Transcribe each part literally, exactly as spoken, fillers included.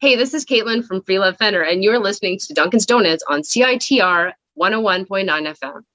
Hey, this is Caitlin from Free Love Fenner, and you're listening to Dunkin's Donuts on C I T R one oh one point nine F M.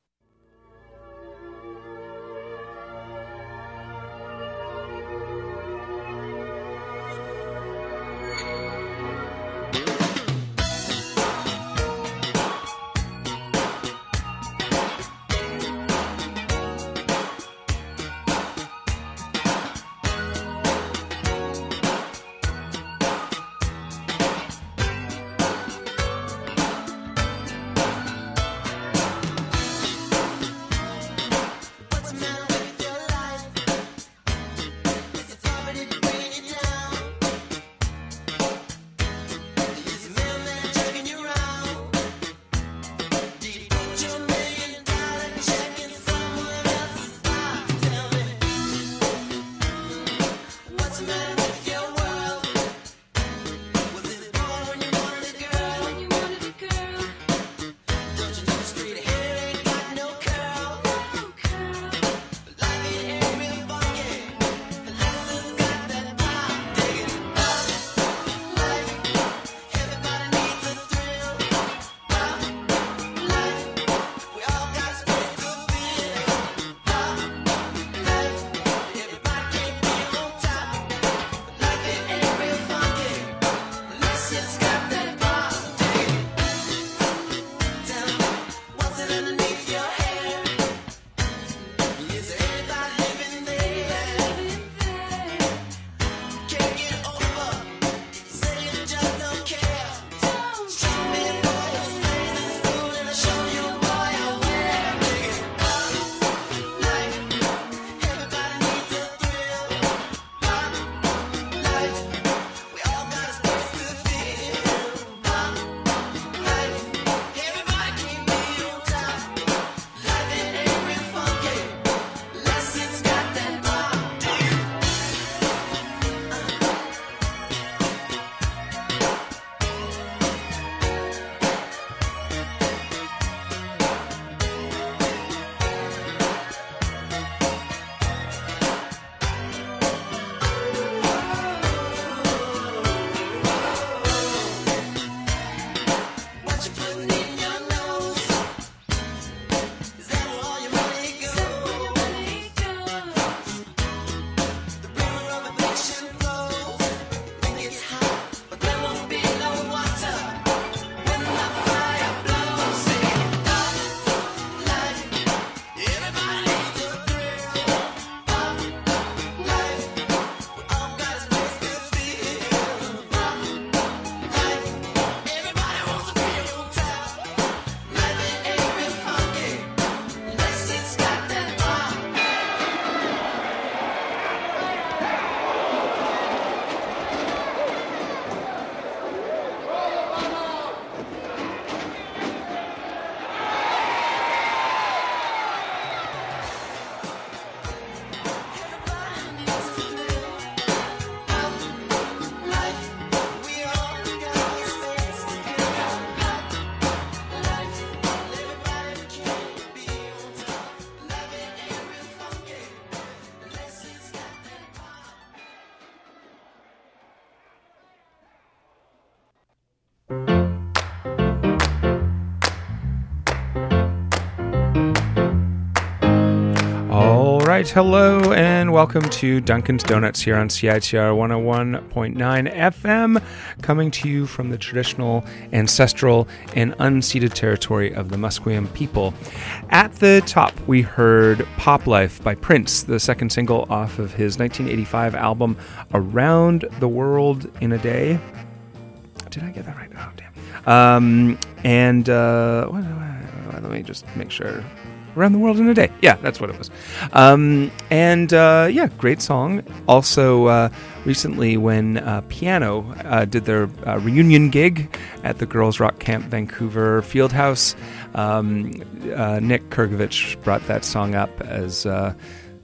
right, hello and welcome to Dunkin's Donuts here on C I T R one oh one point nine F M, coming to you from the traditional, ancestral, and unceded territory of the Musqueam people. At the top, we heard Pop Life by Prince, the second single off of his nineteen eighty-five album Around the World in a Day. Did I get that right? Oh, damn. Um, and uh, let me just make sure. Around the World in a Day. Yeah, that's what it was. Um, and uh, yeah, great song. Also, uh, recently when uh, Piano uh, did their uh, reunion gig at the Girls Rock Camp Vancouver Fieldhouse, um, uh, Nick Kurgovich brought that song up as uh,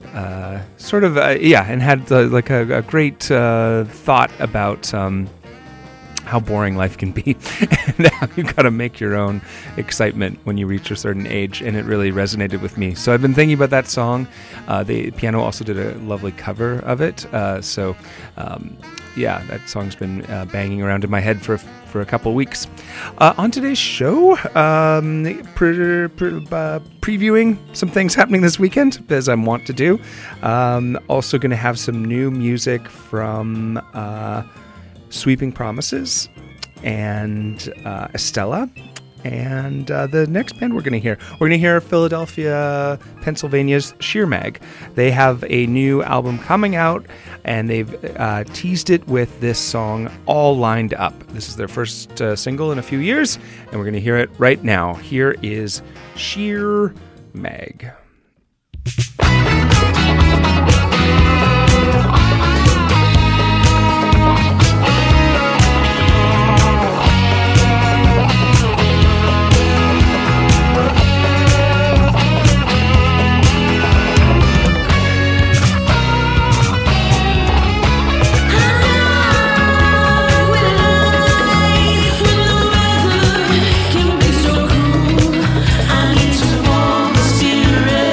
uh, sort of, uh, yeah, and had uh, like a, a great uh, thought about um, how boring life can be and how you got to make your own excitement when you reach a certain age, and it really resonated with me. So I've been thinking about that song. Uh, the piano also did a lovely cover of it. Uh, so um, yeah, that song's been uh, banging around in my head for for a couple weeks. Uh, on today's show, um, pre- pre- uh, previewing some things happening this weekend, as I want to do. Um, also going to have some new music from Uh, Sweeping Promises and uh, Estella. And uh, the next band we're going to hear, we're going to hear Philadelphia, Pennsylvania's Sheer Mag. They have a new album coming out, and they've uh, teased it with this song, All Lined Up. This is their first uh, single in a few years, and we're going to hear it right now. Here is Sheer Mag. Can be so cool. I need to warm the spirit.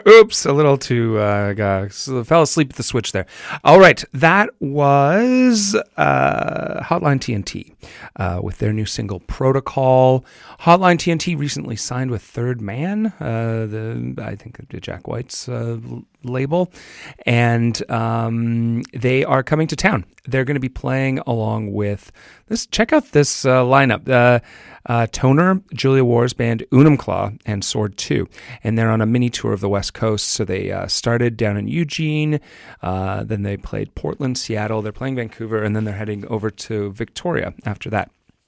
Oops, a little too, uh, got, fell asleep at the switch there. All right, that was uh, Hotline T N T uh, with their new single, Protocol. Hotline T N T recently signed with Third Man, uh, the I think Jack White's uh, label, and um, they are coming to town. They're going to be playing along with this. Check out this uh, lineup. Uh, uh, Toner, Julia Ward's band Unum Claw, and Sword two. And they're on a mini tour of the West Coast. So they uh, started down in Eugene, uh, then they played Portland, Seattle, they're playing Vancouver, and then they're heading over to Victoria after that.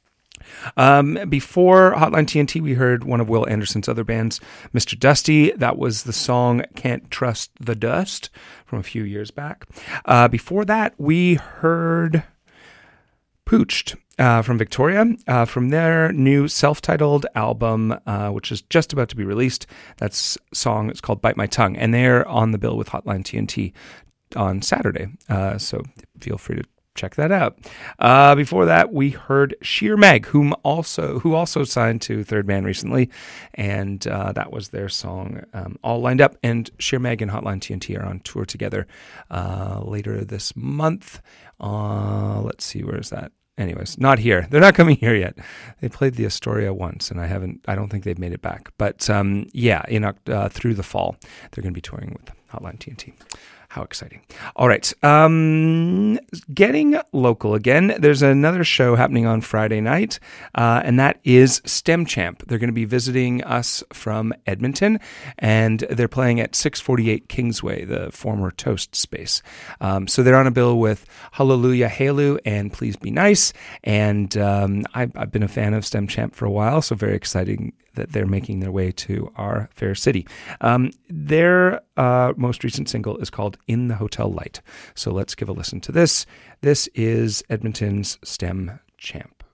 Um, before Hotline T N T, we heard one of Will Anderson's other bands, Mister Dusty. That was the song Can't Trust the Dust from a few years back. Uh, before that, we heard Pooched uh, from Victoria, uh, from their new self-titled album, uh, which is just about to be released. That song is called Bite My Tongue, and they're on the bill with Hotline T N T on Saturday. Uh, so feel free to check that out. Uh, before that, we heard Sheer Meg, whom also who also signed to Third Man recently, and uh, that was their song, um, All Lined Up. And Sheer Meg and Hotline T N T are on tour together uh, later this month. Uh, let's see, where is that? Anyways, not here. They're not coming here yet. They played the Astoria once, and I haven't. I don't think they've made it back. But um, yeah, in uh, through the fall, they're going to be touring with Hotline T N T. How exciting. All right. Um, getting local again, there's another show happening on Friday night, uh, and that is STEM Champ. They're going to be visiting us from Edmonton, and they're playing at six forty-eight Kingsway, the former Toast space. Um, so they're on a bill with Hallelujah Halu and Please Be Nice, and um, I've, I've been a fan of STEM Champ for a while, so very exciting that they're making their way to our fair city. Um, their uh, most recent single is called In the Hotel Light. So let's give a listen to this. This is Edmonton's STEM Champ.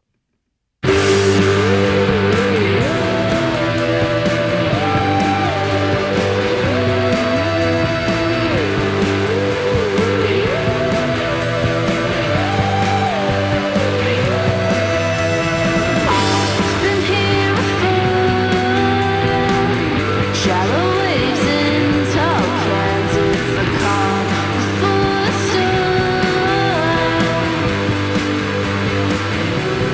Shallow waves in tall cans, it's a calm before the storm.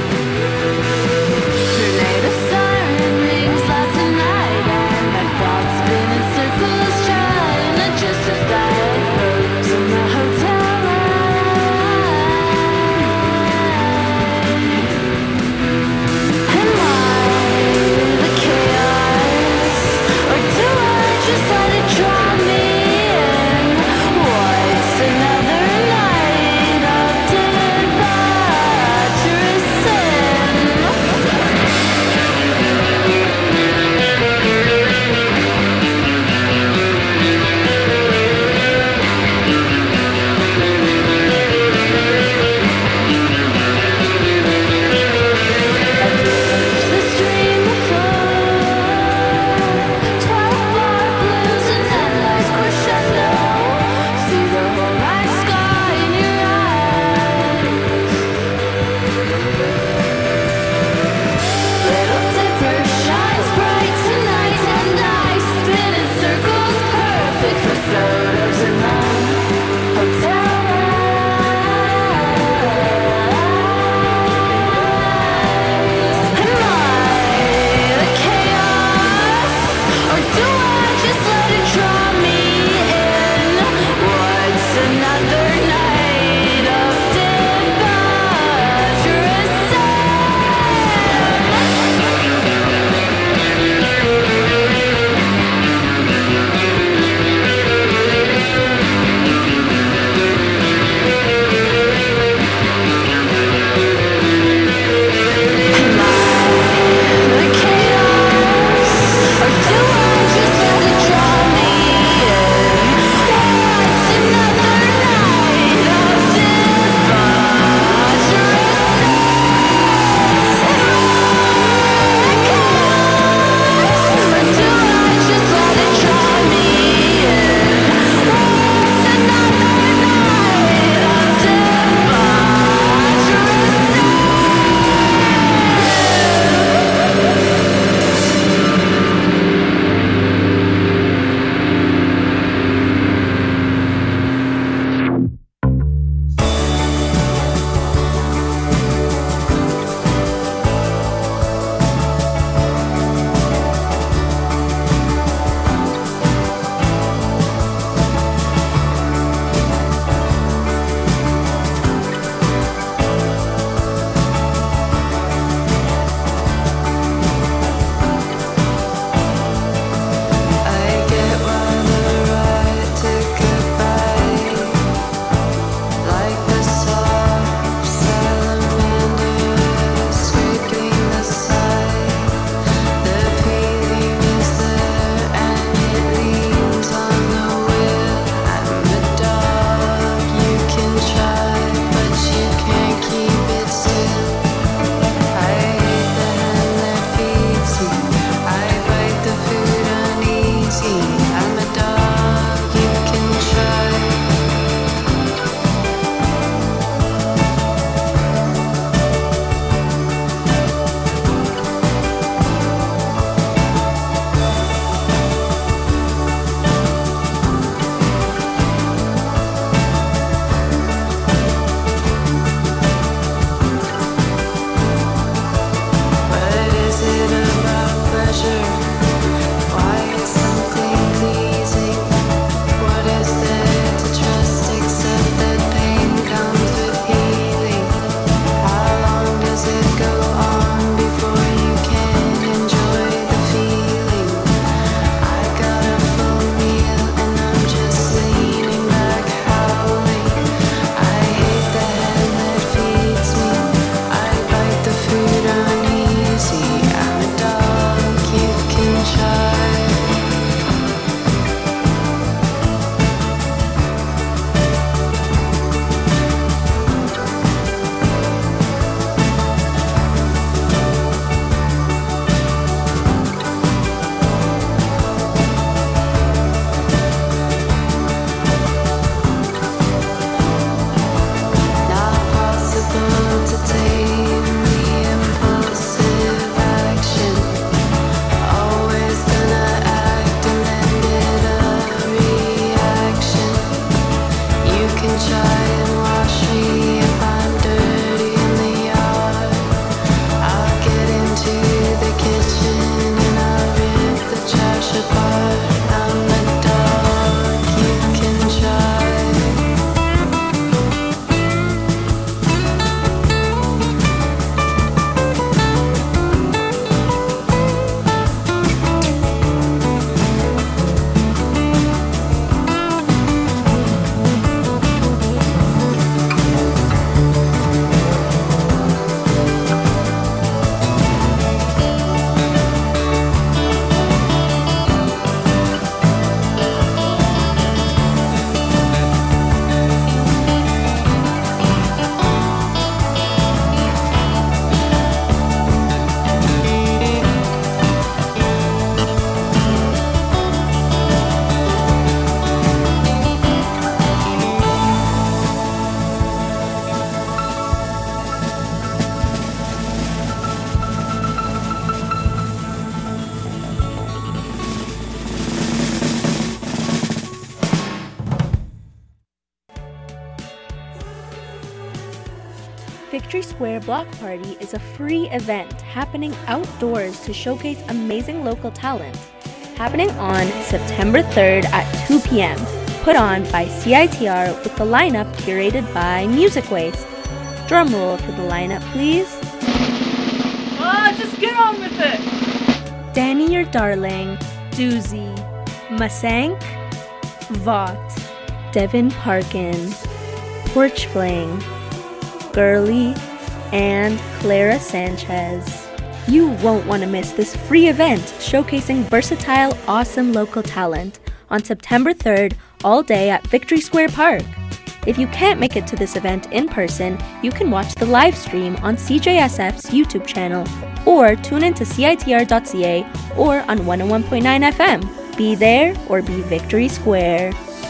Victory Square Block Party is a free event happening outdoors to showcase amazing local talent. Happening on September third at two p.m. Put on by C I T R with the lineup curated by Music Waste. Drum roll for the lineup, please. Ah, oh, just get on with it! Danny Your Darling, Doozy, Masank, Vought, Devin Parkin, Porch Fling, Girly, and Clara Sanchez. You won't want to miss this free event showcasing versatile, awesome local talent on September third, all day at Victory Square Park. If you can't make it to this event in person, you can watch the live stream on C J S F's YouTube channel or tune in to C I T R dot C A or on one oh one point nine F M. Be there or be Victory Square.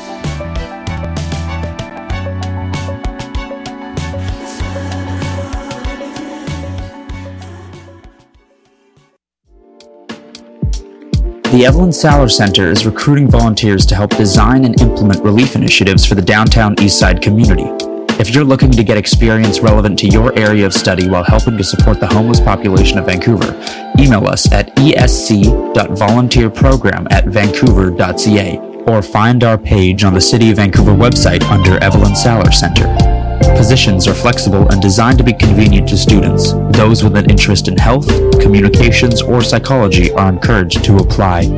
The Evelyn Saller Center is recruiting volunteers to help design and implement relief initiatives for the downtown Eastside community. If you're looking to get experience relevant to your area of study while helping to support the homeless population of Vancouver, email us at e s c dot volunteer program at vancouver dot c a or find our page on the City of Vancouver website under Evelyn Saller Center. Positions are flexible and designed to be convenient to students. Those with an interest in health, communications, or psychology are encouraged to apply.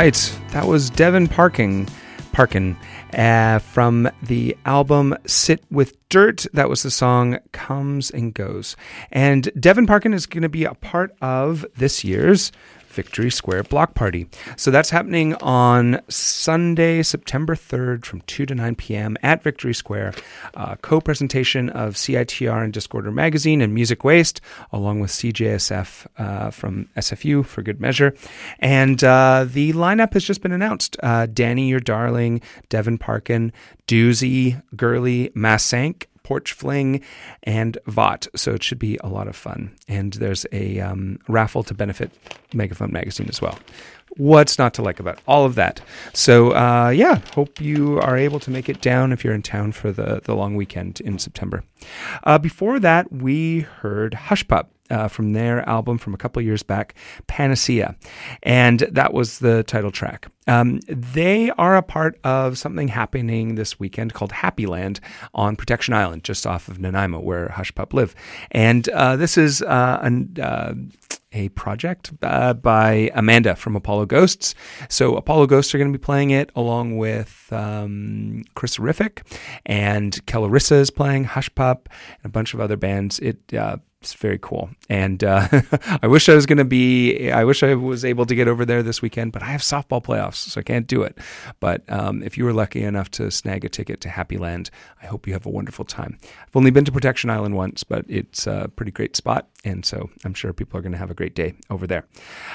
right, that was Devin Parkin, Parkin uh, from the album Sit With Dirt. That was the song Comes and Goes. And Devin Parkin is going to be a part of this year's Victory Square Block Party. So that's happening on Sunday, September third from two to nine p.m. at Victory Square. Uh, co-presentation of C I T R and Discorder Magazine and Music Waste, along with C J S F uh, from S F U for good measure. And uh, the lineup has just been announced. Uh, Danny Your Darling, Devin Parkin, Doozy, Gurley, Massank, Porch Fling, and Vought. So it should be a lot of fun. And there's a um, raffle to benefit Megaphone Magazine as well. What's not to like about all of that? So uh, yeah, hope you are able to make it down if you're in town for the, the long weekend in September. Uh, before that, we heard Hush Pup. Uh, from their album from a couple of years back, Panacea. And that was the title track. Um, they are a part of something happening this weekend called Happy Land on Protection Island, just off of Nanaimo, where Hush Pup live. And uh, this is uh, an, uh, a project uh, by Amanda from Apollo Ghosts. So Apollo Ghosts are going to be playing it along with um, Chris Horrific, and Kellarissa is playing Hush Pup, and a bunch of other bands. It uh, It's very cool. And uh, I wish I was going to be, I wish I was able to get over there this weekend, but I have softball playoffs, so I can't do it. But um, if you were lucky enough to snag a ticket to Happy Land, I hope you have a wonderful time. I've only been to Protection Island once, but it's a pretty great spot. And so I'm sure people are going to have a great day over there.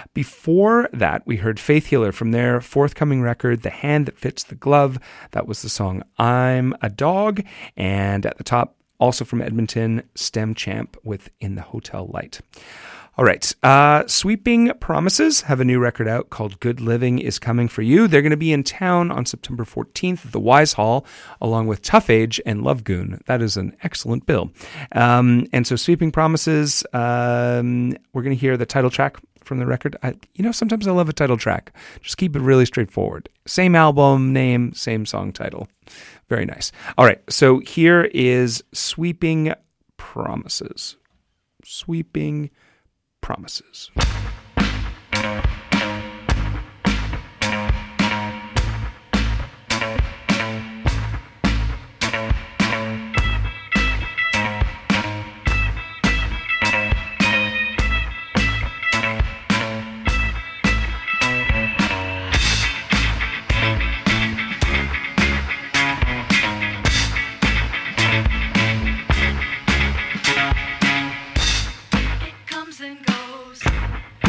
Before that, we heard Faith Healer from their forthcoming record, The Hand That Fits the Glove. That was the song I'm a Dog. And at the top, also from Edmonton, Stem Champ with In the Hotel Light. All right. Uh, Sweeping Promises have a new record out called Good Living Is Coming For You. They're going to be in town on September fourteenth at the Wise Hall, along with Tough Age and Love Goon. That is an excellent bill. Um, and so Sweeping Promises, um, we're going to hear the title track from the record. I, you know, sometimes I love a title track. Just keep it really straightforward. Same album name, same song title. Very nice. All right, so here is Sweeping Promises. Sweeping Promises. It comes and goes.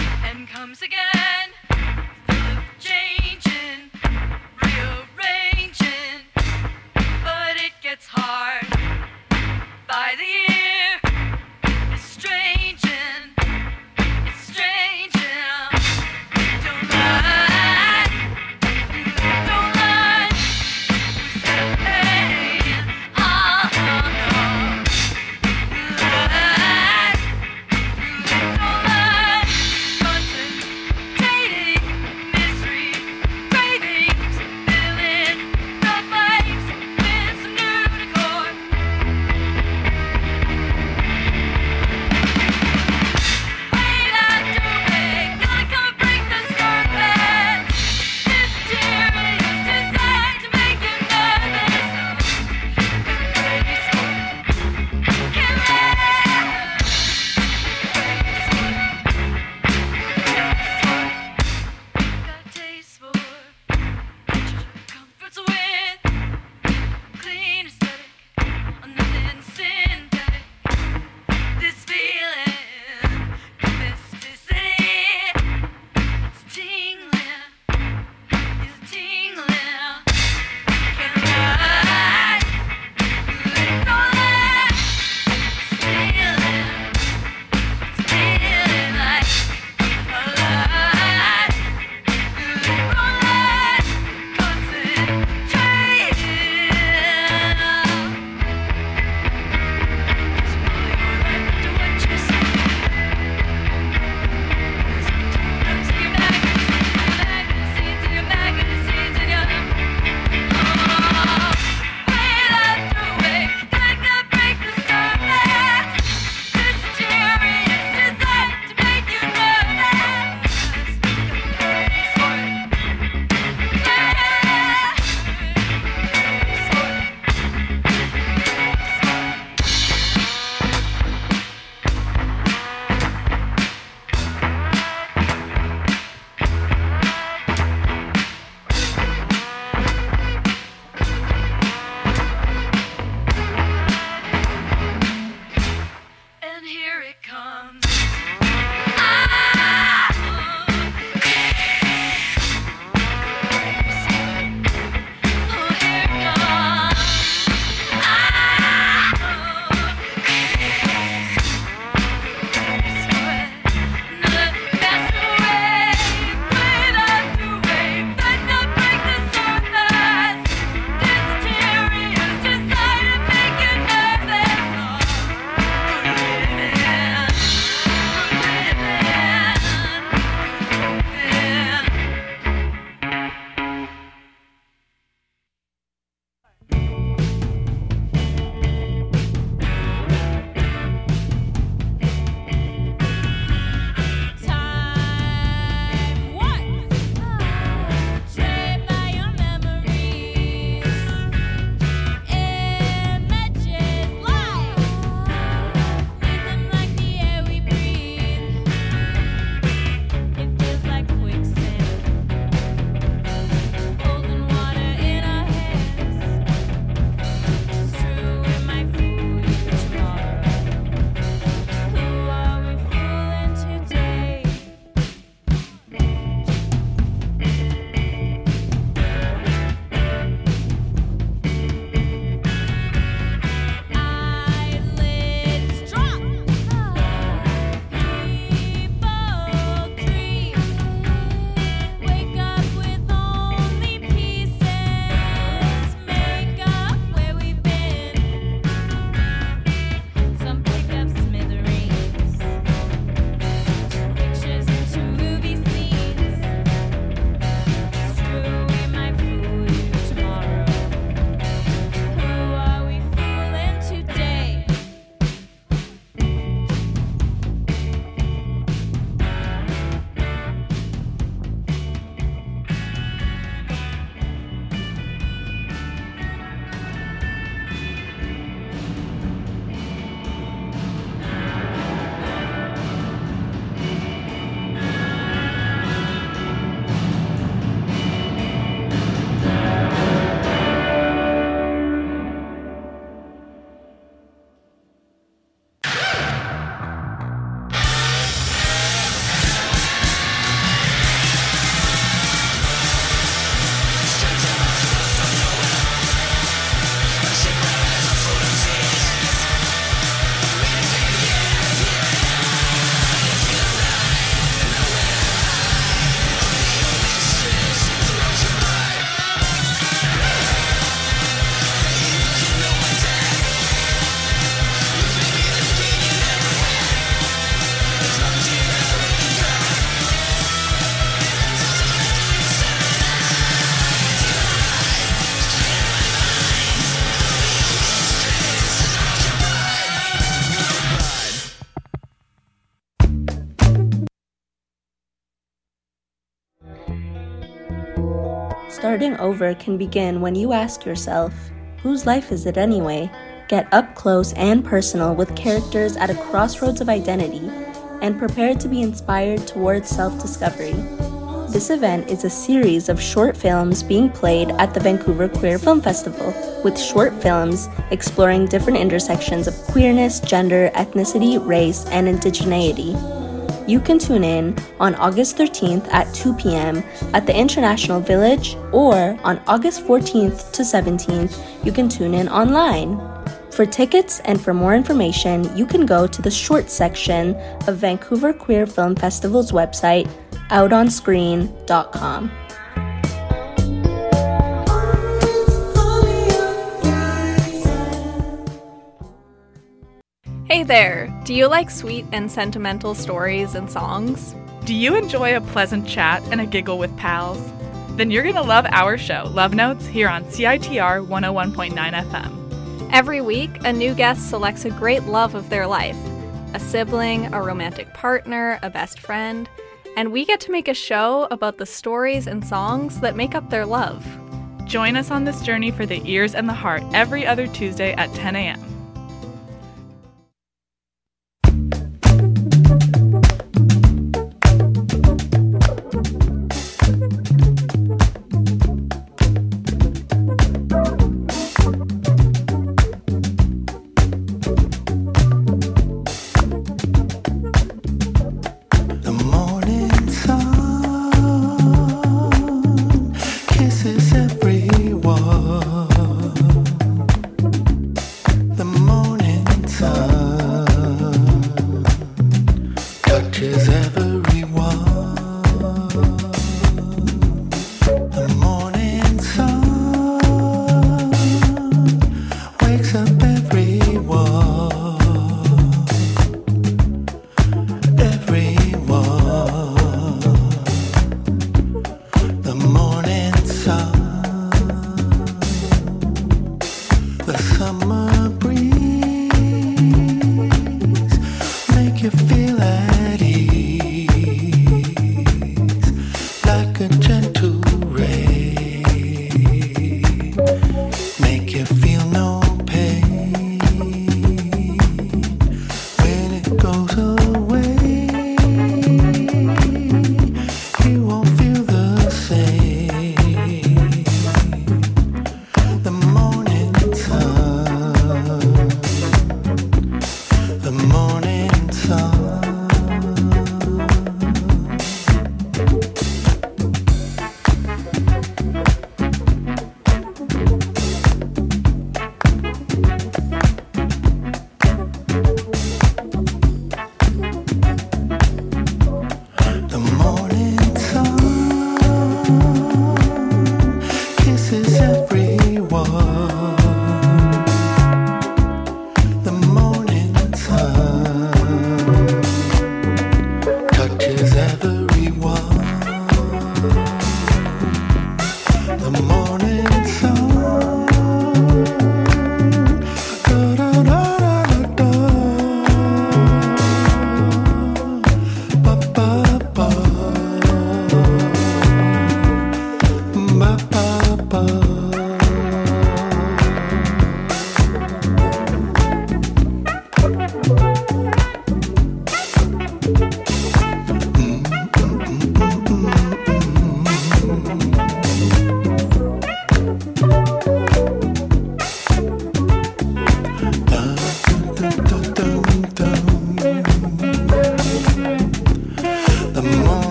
starting over can begin when you ask yourself, whose life is it anyway? Get up close and personal with characters at a crossroads of identity and prepare to be inspired towards self-discovery. This event is a series of short films being played at the Vancouver Queer Film Festival, with short films exploring different intersections of queerness, gender, ethnicity, race, and indigeneity. You can tune in on August thirteenth at two p.m. at the International Village, or on August fourteenth to seventeenth, you can tune in online. For tickets and for more information, you can go to the short section of Vancouver Queer Film Festival's website, out on screen dot com. Hey there! Do you like sweet and sentimental stories and songs? Do you enjoy a pleasant chat and a giggle with pals? Then you're gonna love our show, Love Notes, here on C I T R one oh one point nine F M. Every week, a new guest selects a great love of their life, a sibling, a romantic partner, a best friend, and we get to make a show about the stories and songs that make up their love. Join us on this journey for the ears and the heart every other Tuesday at ten a.m. The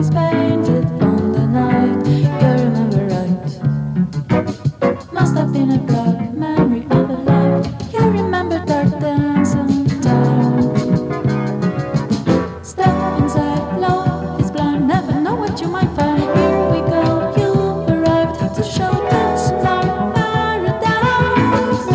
is painted on the night. You remember right. Must have been a dark memory of a life. You remember dark dancing time. Step inside, love is blind. Never know what you might find. Here we go, you arrived to show that's not paradise.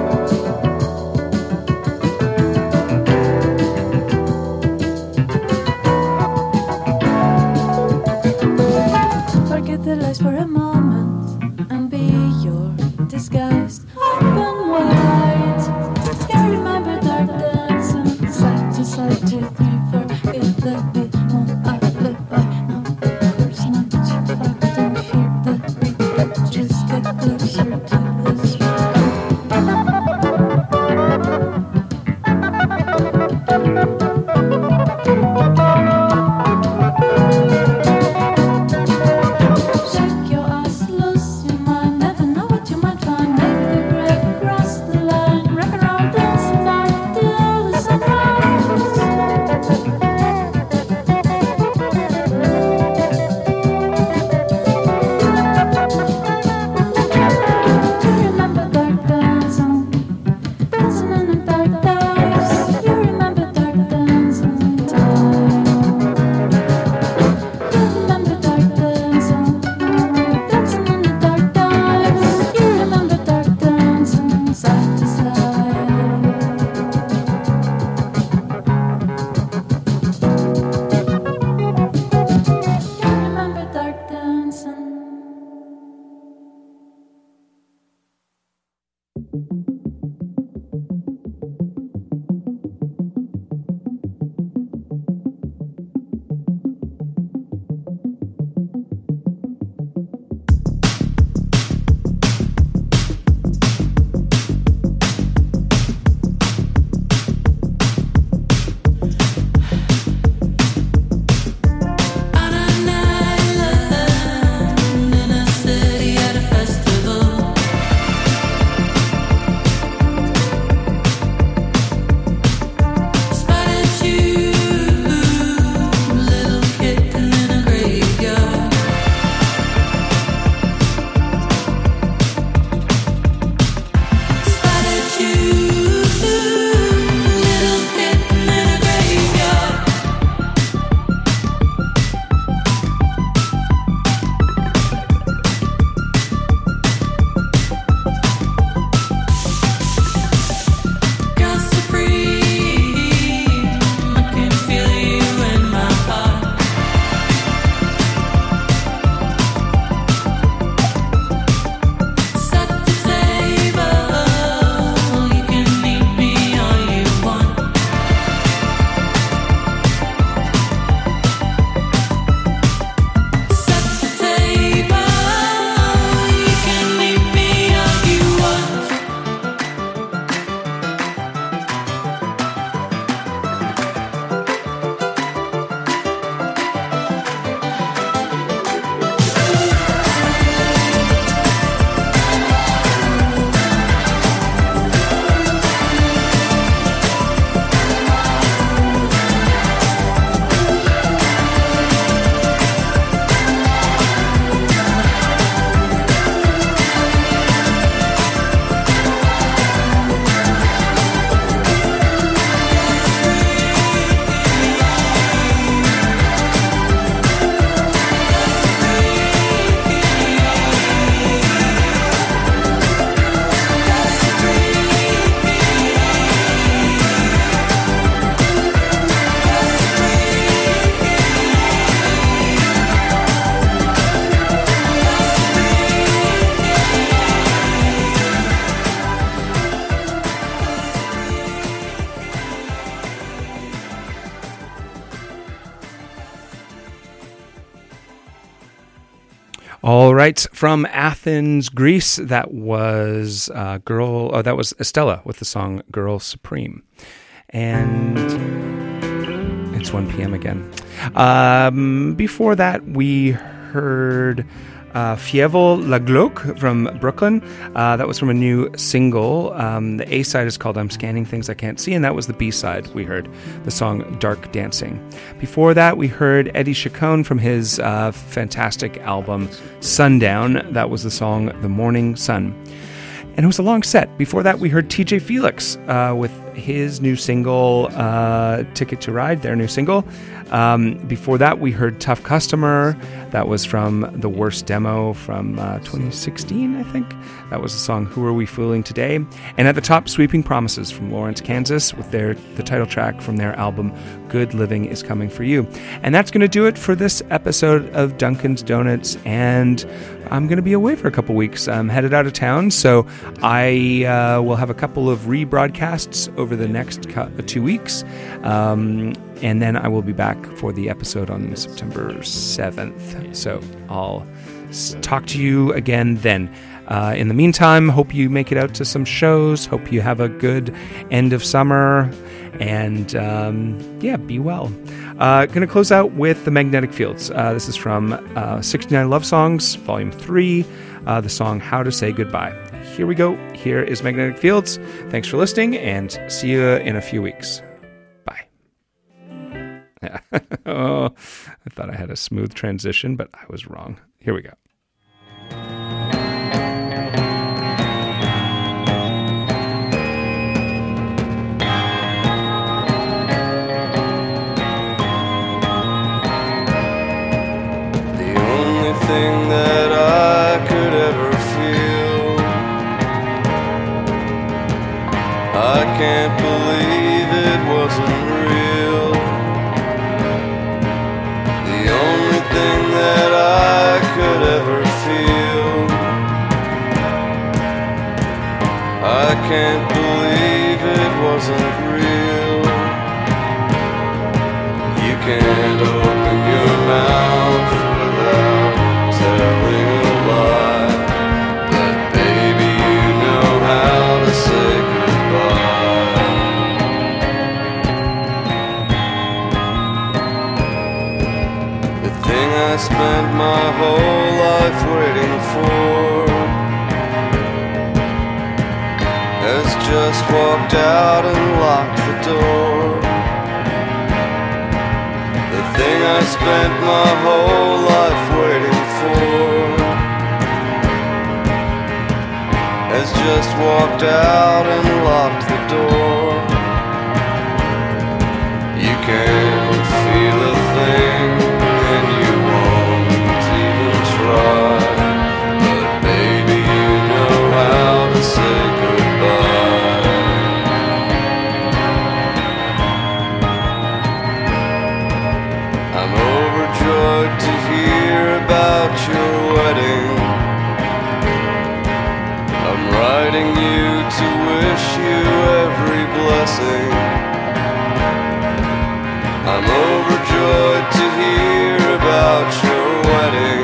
Forget the lies for a moment and be your disguise. Open wide. You remember dark dancing side to side to three, four. Forget the bit more alibi. No, of course not. Fuck, don't fear the reaper. Just get closer to the speaker. Shake your ass loose, your mind. Never know what you might find. Make the break, cross the line. Rock around, dance and fight till the sunrise. You remember dark dancing, dancing in the dark days. You remember dark dancing time. You remember dark dancing, dancing in the dark days. You remember dark dancing side to side. You remember dark dancing. On an island in a city at a festival. Spotted you, little kitten in a graveyard. Spotted you, little kitten in a graveyard. Girl supreme, I can feel you in my heart. Set the table, you can meet me all you want. Set the table, you can meet me all you want. All right, from Athens, Greece, that was uh, girl. Oh, that was Estella with the song "Girl Supreme," and it's one p.m. again. Um, before that, we heard uh, Fievel La Glock from Brooklyn. Uh, that was from a new single. Um, the A-side is called I'm Scanning Things I Can't See, and that was the B-side. We heard the song Dark Dancing. Before that, we heard Eddie Chacon from his uh, fantastic album Sundown. That was the song The Morning Sun. And it was a long set. Before that, we heard T J Felix uh, with his new single, uh, Ticket to Ride, their new single. Um, before that, we heard Tough Customer. That was from The Worst Demo from uh, twenty sixteen, I think. That was the song Who Are We Fooling Today? And at the top, Sweeping Promises from Lawrence, Kansas, with their the title track from their album Good Living Is Coming For You. And that's going to do it for this episode of Dunkin's Donuts. And I'm going to be away for a couple weeks. I'm headed out of town, so I uh, will have a couple of rebroadcasts over the next two weeks. Um, and then I will be back for the episode on September seventh. So I'll talk to you again then. Uh, in the meantime, hope you make it out to some shows. Hope you have a good end of summer. And um, yeah, be well. Uh, going to close out with The Magnetic Fields. Uh, this is from uh, sixty-nine Love Songs, Volume three, uh, the song How to Say Goodbye. Here we go. Here is Magnetic Fields. Thanks for listening, and see you in a few weeks. Bye. Oh, I thought I had a smooth transition, but I was wrong. Here we go. Thing that I could ever feel, I can't believe it wasn't real. The only thing that I could ever feel, I can't believe it wasn't real. You can't open your mouth without telling a lie, but baby, you know how to say goodbye. The thing I spent my whole life waiting for has just walked out and locked the door. The thing I spent my whole life waiting for has just walked out and locked the door. You can't feel a thing and you won't even try, but baby, you know how to say goodbye. I'm overjoyed to hear about your wedding. I'm writing you to wish you every blessing. I'm overjoyed to hear about your wedding.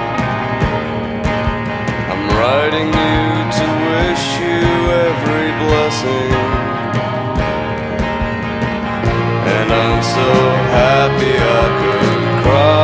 I'm writing you to wish you every blessing. And I'm so happy I could cry.